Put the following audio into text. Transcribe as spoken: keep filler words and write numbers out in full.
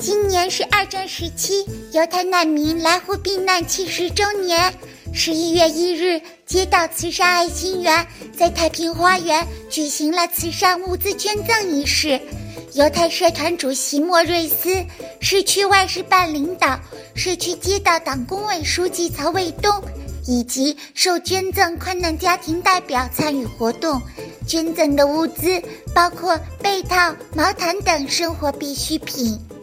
今年是二战时期犹太难民来沪避难七十周年。十一月一日，街道慈善爱心园在太平花园举行了慈善物资捐赠仪式。犹太社团主席莫瑞斯、市区外事办领导、社区街道党工委书记曹卫东以及受捐赠困难家庭代表参与活动。捐赠的物资包括被套、毛毯等生活必需品。